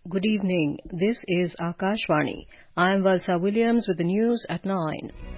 Good evening. This is Akashvani. I am Valsa Williams with the news at 9.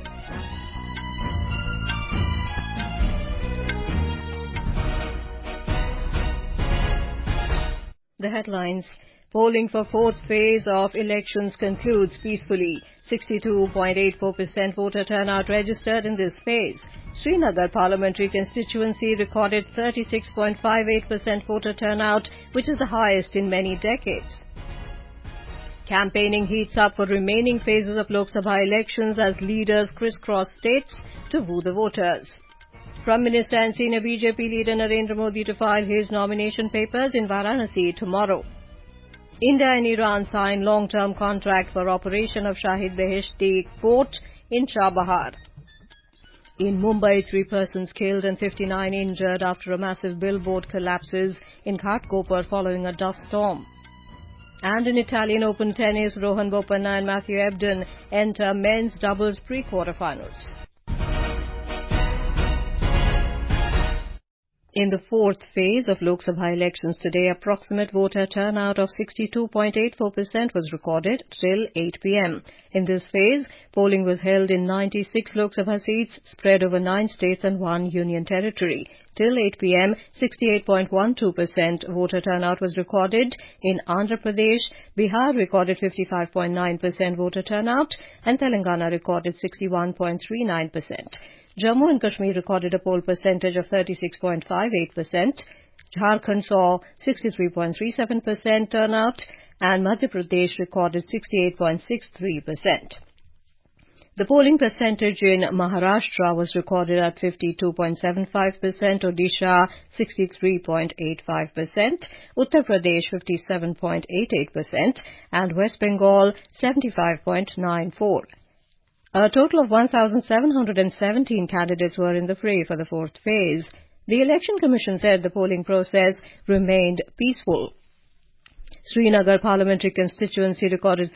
The headlines. Polling for fourth phase of elections concludes peacefully. 62.84% voter turnout registered in this phase. Srinagar parliamentary constituency recorded 36.58% voter turnout, which is the highest in many decades. Campaigning heats up for remaining phases of Lok Sabha elections as leaders crisscross states to woo the voters. Prime Minister and senior BJP leader Narendra Modi to file his nomination papers in Varanasi tomorrow. India and Iran sign long-term contract for operation of Shahid Beheshti port in Chabahar. In Mumbai, 3 persons killed and 59 injured after a massive billboard collapses in Ghatkopar following a dust storm. And in Italian Open tennis, Rohan Bopanna and Matthew Ebden enter men's doubles pre-quarterfinals. In the fourth phase of Lok Sabha elections today, approximate voter turnout of 62.84% was recorded till 8 p.m. In this phase, polling was held in 96 Lok Sabha seats spread over 9 states and 1 union territory. Till 8 p.m., 68.12% voter turnout was recorded in Andhra Pradesh. Bihar recorded 55.9% voter turnout and Telangana recorded 61.39%. Jammu and Kashmir recorded a poll percentage of 36.58%. Jharkhand saw 63.37% turnout and Madhya Pradesh recorded 68.63%. The polling percentage in Maharashtra was recorded at 52.75%, Odisha 63.85%, Uttar Pradesh 57.88%, and West Bengal 75.94%. A total of 1,717 candidates were in the fray for the fourth phase. The Election Commission said the polling process remained peaceful. Srinagar parliamentary constituency recorded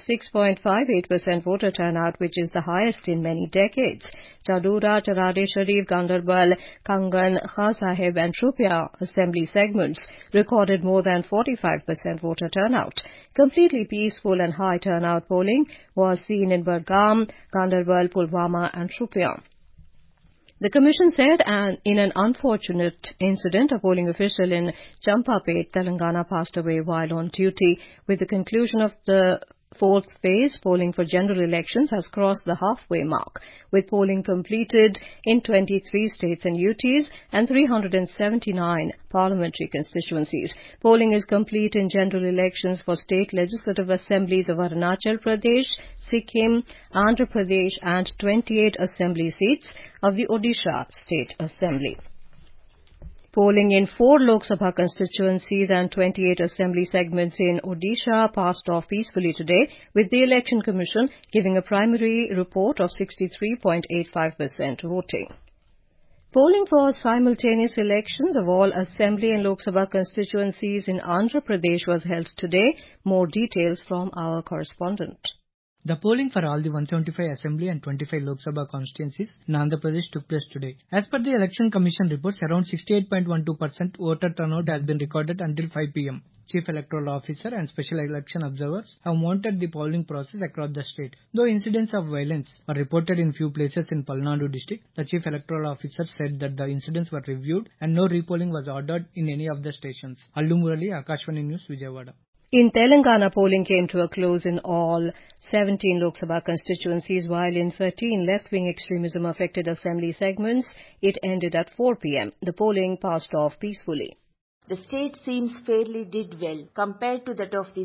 36.58% voter turnout, which is the highest in many decades. Chadura, Charade Sharif, Ganderbal, Kangan, Khar Sahib and Shupia assembly segments recorded more than 45% voter turnout. Completely peaceful and high turnout polling was seen in Budgam, Ganderbal, Pulwama and Shupia. The Commission said in an unfortunate incident, a polling official in Champapet, Telangana passed away while on duty. With the conclusion of the fourth phase, polling for general elections has crossed the halfway mark, with polling completed in 23 states and UTs and 379 parliamentary constituencies. Polling is complete in general elections for state legislative assemblies of Arunachal Pradesh, Sikkim, Andhra Pradesh and 28 assembly seats of the Odisha State Assembly. Polling in 4 Lok Sabha constituencies and 28 assembly segments in Odisha passed off peacefully today, with the Election Commission giving a primary report of 63.85% voting. Polling for simultaneous elections of all assembly and Lok Sabha constituencies in Andhra Pradesh was held today. More details from our correspondent. The polling for all the 175 Assembly and 25 Lok Sabha constituencies in Andhra Pradesh took place today. As per the Election Commission reports, around 68.12% voter turnout has been recorded until 5 p.m. Chief Electoral Officer and Special Election Observers have monitored the polling process across the state. Though incidents of violence were reported in few places in Palnadu district, the Chief Electoral Officer said that the incidents were reviewed and no repolling was ordered in any of the stations. Allu Murali, Akashvani News, Vijayawada. In Telangana, polling came to a close in all 17 Lok Sabha constituencies, while in 13 left-wing extremism affected assembly segments, it ended at 4 p.m. The polling passed off peacefully. The state seems fairly did well compared to that of the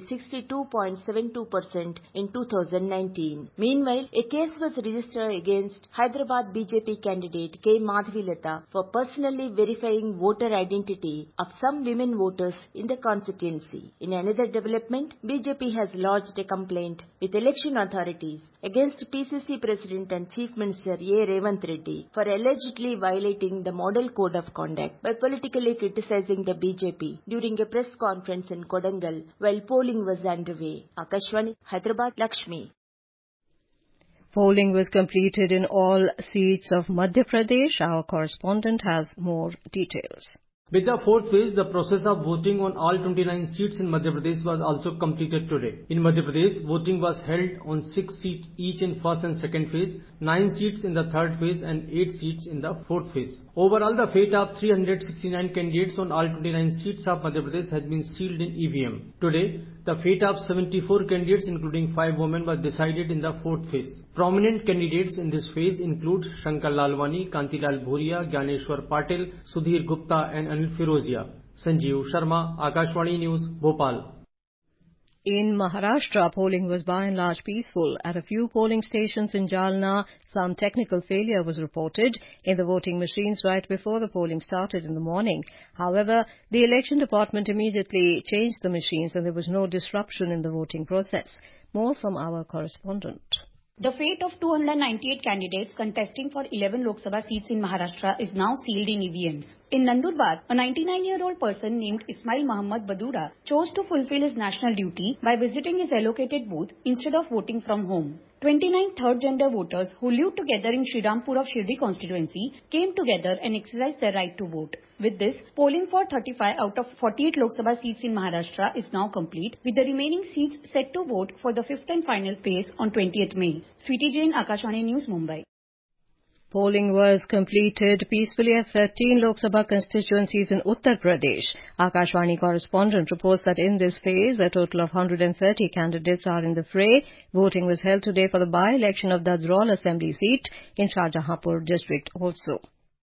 62.72% in 2019. Meanwhile, a case was registered against Hyderabad BJP candidate K. Madhavilata for personally verifying voter identity of some women voters in the constituency. In another development, BJP has lodged a complaint with election authorities against PCC President and Chief Minister A. Revant Reddy for allegedly violating the Model Code of Conduct by politically criticizing the BJP during a press conference in Kodangal while polling was underway. Akashvani, Hyderabad, Lakshmi. Polling was completed in all seats of Madhya Pradesh. Our correspondent has more details. With the fourth phase, the process of voting on all 29 seats in Madhya Pradesh was also completed today. In Madhya Pradesh, voting was held on 6 seats each in first and second phase, 9 seats in the third phase and 8 seats in the fourth phase. Overall, the fate of 369 candidates on all 29 seats of Madhya Pradesh has been sealed in EVM. Today, the fate of 74 candidates, including 5 women, was decided in the fourth phase. Prominent candidates in this phase include Shankar Lalwani, Kantilal Bhuria, Gyaneshwar Patil, Sudhir Gupta and Anil Firozia. Sanjeev Sharma, Akashvani News, Bhopal. In Maharashtra, polling was by and large peaceful. At a few polling stations in Jalna, some technical failure was reported in the voting machines right before the polling started in the morning. However, the election department immediately changed the machines and there was no disruption in the voting process. More from our correspondent. The fate of 298 candidates contesting for 11 Lok Sabha seats in Maharashtra is now sealed in EVMs. In Nandurbar, a 99-year-old person named Ismail Muhammad Badura chose to fulfill his national duty by visiting his allocated booth instead of voting from home. 29 third-gender voters who live together in Shridampur of Shirdi constituency came together and exercised their right to vote. With this, polling for 35 out of 48 Lok Sabha seats in Maharashtra is now complete, with the remaining seats set to vote for the fifth and final phase on 20th May. Sweetie Jain, Akashvani News, Mumbai. Polling was completed peacefully at 13 Lok Sabha constituencies in Uttar Pradesh. Akashvani correspondent reports that in this phase, a total of 130 candidates are in the fray. Voting was held today for the by-election of Dadrol Assembly seat in Shahjahanpur district also.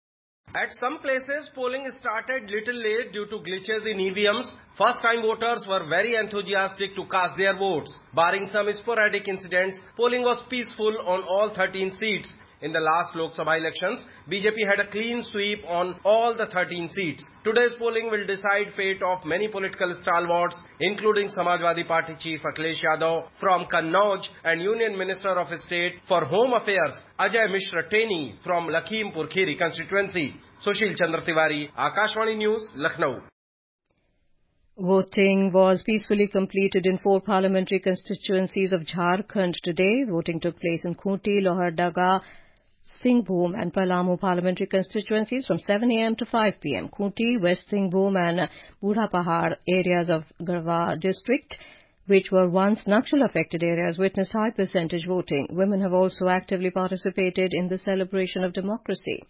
At some places, polling started little late due to glitches in EVMs. First-time voters were very enthusiastic to cast their votes. Barring some sporadic incidents, polling was peaceful on all 13 seats. In the last Lok Sabha elections, BJP had a clean sweep on all the 13 seats. Today's polling will decide fate of many political stalwarts, including Samajwadi Party Chief Akhilesh Yadav from Kannauj and Union Minister of State for Home Affairs Ajay Mishra Teni from Lakhimpur Kheri constituency. Sushil Chandra Tiwari, Akashvani News, Lucknow. Voting was peacefully completed in 4 parliamentary constituencies of Jharkhand today. Voting took place in Khunti, Lohardaga, Singhbhum and Palamu parliamentary constituencies from 7 a.m. to 5 p.m. Khunti, West Singhbhum and Budha Pahad areas of Garhwa district, which were once Naxal-affected areas, witnessed high percentage voting. Women have also actively participated in the celebration of democracy.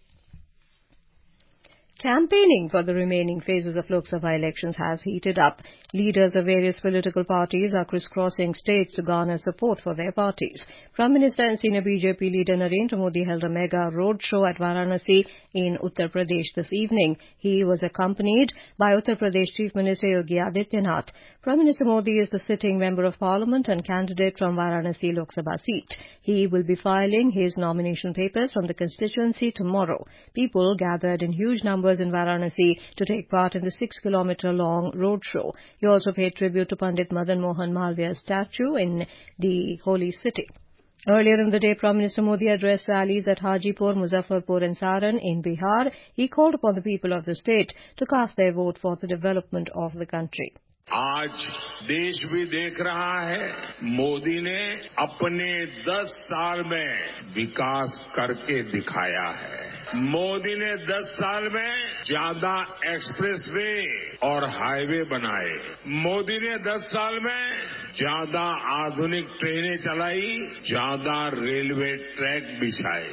Campaigning for the remaining phases of Lok Sabha elections has heated up. Leaders of various political parties are crisscrossing states to garner support for their parties. Prime Minister and senior BJP leader Narendra Modi held a mega road show at Varanasi in Uttar Pradesh this evening. He was accompanied by Uttar Pradesh Chief Minister Yogi Adityanath. Prime Minister Modi is the sitting Member of Parliament and candidate from Varanasi Lok Sabha seat. He will be filing his nomination papers from the constituency tomorrow. People gathered in huge numbers in Varanasi to take part in the 6-kilometer-long road show. He also paid tribute to Pandit Madan Mohan Malviya's statue in the holy city. Earlier in the day, Prime Minister Modi addressed rallies at Hajipur, Muzaffarpur and Saran in Bihar. He called upon the people of the state to cast their vote for the development of the country. आज देश भी देख रहा है मोदी ने अपने 10 साल में विकास करके दिखाया है। मोदी ने 10 साल में ज्यादा एक्सप्रेसवे और हाईवे बनाए। मोदी ने 10 साल में ज्यादा आधुनिक ट्रेनें चलाई, ज्यादा रेलवे ट्रैक बिछाए।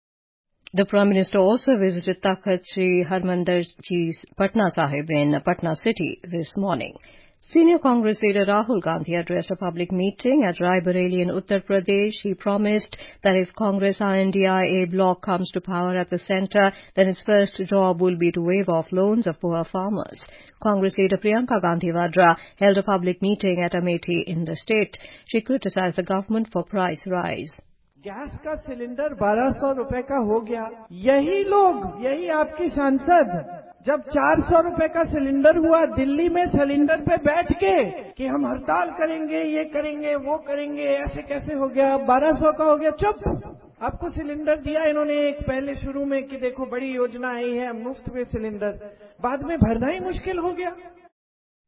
The Prime Minister also visited Takht Sri Harmandir Ji's Patna Sahib in Patna city this morning. Senior Congress leader Rahul Gandhi addressed a public meeting at Rai Bareli in Uttar Pradesh. He promised that if Congress INDIA bloc comes to power at the centre, then its first job will be to waive off loans of poor farmers. Congress leader Priyanka Gandhi Vadra held a public meeting at Amethi in the state. She criticized the government for price rise. Gas का cylinder 1200 रुपए का हो गया। यही लोग, यही आपकी सांसद जब 400 रुपए का सिलेंडर हुआ दिल्ली में सिलेंडर पे बैठ के कि हम हड़ताल करेंगे, ये करेंगे, वो करेंगे, ऐसे कैसे हो गया, 1200 का हो गया, चुप। आपको सिलेंडर दिया इन्होंने एक पहले शुरू में कि देखो बड़ी योजना आई है मुफ्त में सिलेंडर, बाद में भरना ही मुश्किल हो गया।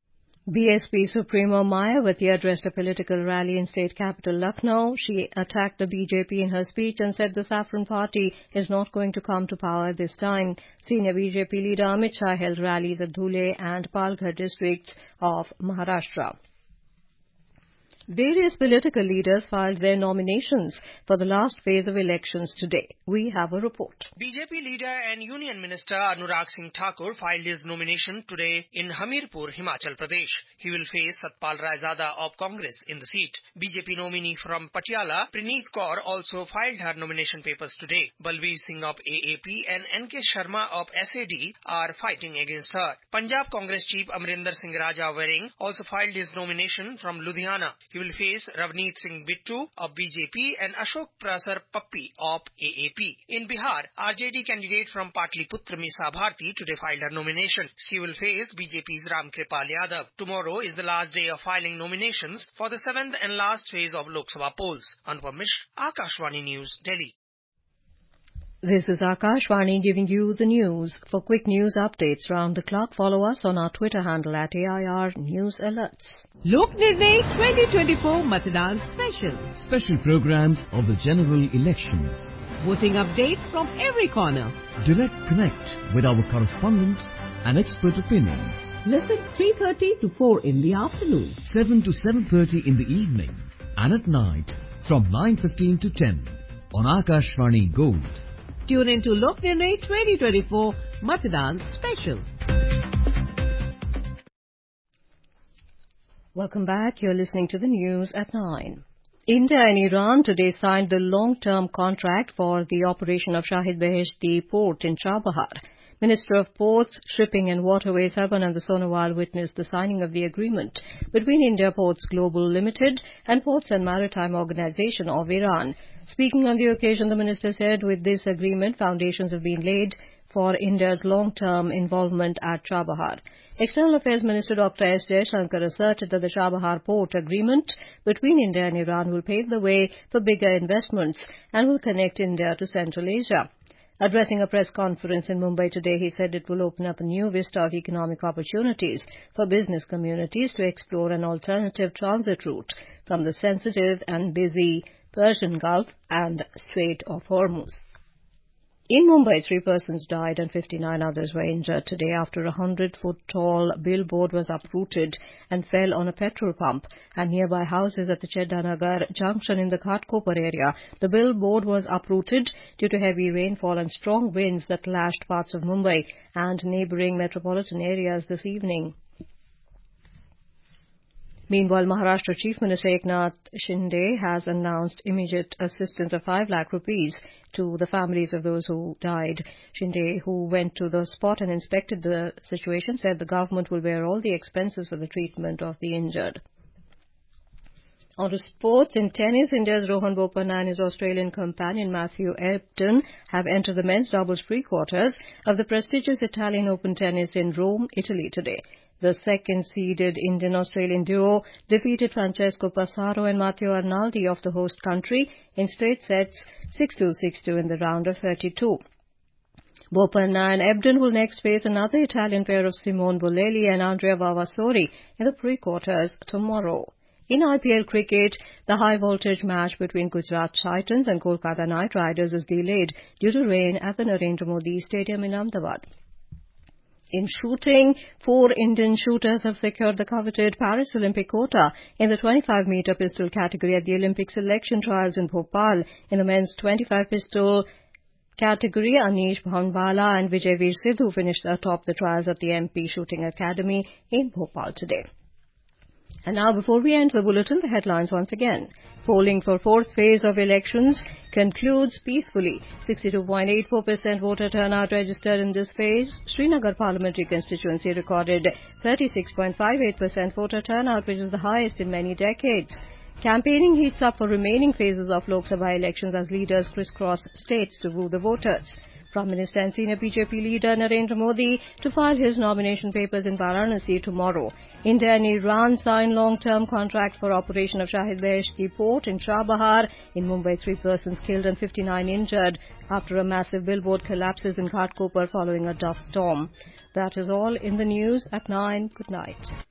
BSP Supremo Mayawati addressed a political rally in state capital Lucknow. She attacked the BJP in her speech and said the Saffron Party is not going to come to power this time. Senior BJP leader Amit Shah held rallies at Dhule and Palghar districts of Maharashtra. Various political leaders filed their nominations for the last phase of elections today. We have a report. BJP leader and Union Minister Anurag Singh Thakur filed his nomination today in Hamirpur, Himachal Pradesh. He will face Satpal Raizada of Congress in the seat. BJP nominee from Patiala, Praneeth Kaur, also filed her nomination papers today. Balbir Singh of AAP and NK Sharma of SAD are fighting against her. Punjab Congress chief Amrinder Singh Raja Waring also filed his nomination from Ludhiana. He will face Ravneet Singh Bittu of BJP and Ashok Prasar Pappi of AAP. In Bihar, RJD candidate from Patliputra Misa Bharti today filed her nomination. She will face BJP's Ram Kripal Yadav. Tomorrow is the last day of filing nominations for the 7th and last phase of Lok Sabha polls. Anupam Mishra, Akashvani News, Delhi. This is Akashvani giving you the news. For quick news updates round the clock, follow us on our Twitter handle at AIR News Alerts. Lok Nirnay 2024 Matadan Special. Special programs of the general elections. Voting updates from every corner. Direct connect with our correspondents and expert opinions. Listen 3:30 to 4 in the afternoon. 7 to 7:30 in the evening. And at night from 9:15 to 10 on Akashvani Gold. Tune into Lok Nirnay 2024 Matadan Special. Welcome back. You're listening to the news at 9. India and Iran today signed the long-term contract for the operation of Shahid Beheshti port in Chabahar. Minister of Ports, Shipping and Waterways Sarbanand Sonowal witnessed the signing of the agreement between India Ports Global Limited and Ports and Maritime Organization of Iran. Speaking on the occasion, the minister said with this agreement, foundations have been laid for India's long-term involvement at Chabahar. External Affairs Minister Dr. S. Jaishankar asserted that the Chabahar port agreement between India and Iran will pave the way for bigger investments and will connect India to Central Asia. Addressing a press conference in Mumbai today, he said it will open up a new vista of economic opportunities for business communities to explore an alternative transit route from the sensitive and busy Persian Gulf and Strait of Hormuz. In Mumbai, 3 persons died and 59 others were injured today after a 100-foot-tall billboard was uprooted and fell on a petrol pump and nearby houses at the Cheddanagar junction in the Ghatkopar area. The billboard was uprooted due to heavy rainfall and strong winds that lashed parts of Mumbai and neighbouring metropolitan areas this evening. Meanwhile, Maharashtra Chief Minister Eknath Shinde has announced immediate assistance of 5 lakh rupees to the families of those who died. Shinde, who went to the spot and inspected the situation, said the government will bear all the expenses for the treatment of the injured. On to sports. In tennis, India's Rohan Bopanna and his Australian companion Matthew Ebden have entered the men's doubles pre-quarters of the prestigious Italian Open tennis in Rome, Italy today. The second-seeded Indian-Australian duo defeated Francesco Passaro and Matteo Arnaldi of the host country in straight sets 6-2, 6-2 in the round of 32. Bopanna and Ebden will next face another Italian pair of Simone Bolelli and Andrea Vavasori in the pre-quarters tomorrow. In IPL cricket, the high-voltage match between Gujarat Titans and Kolkata Knight Riders is delayed due to rain at the Narendra Modi Stadium in Ahmedabad. In shooting, 4 Indian shooters have secured the coveted Paris Olympic quota in the 25-meter pistol category at the Olympic selection trials in Bhopal. In the men's 25 pistol category, Anish Bhanwala and Vijayveer Sidhu finished atop the trials at the MP Shooting Academy in Bhopal today. And now, before we end the bulletin, the headlines once again. Polling for 4th phase of elections concludes peacefully. 62.84% voter turnout registered in this phase. Srinagar parliamentary constituency recorded 36.58% voter turnout, which is the highest in many decades. Campaigning heats up for remaining phases of Lok Sabha elections as leaders crisscross states to woo the voters. Prime Minister and senior BJP leader Narendra Modi to file his nomination papers in Varanasi tomorrow. India and Iran sign long-term contract for operation of Shahid Beheshti port in Chabahar. In Mumbai, 3 persons killed and 59 injured after a massive billboard collapses in Ghatkopar following a dust storm. That is all in the news at 9. Good night.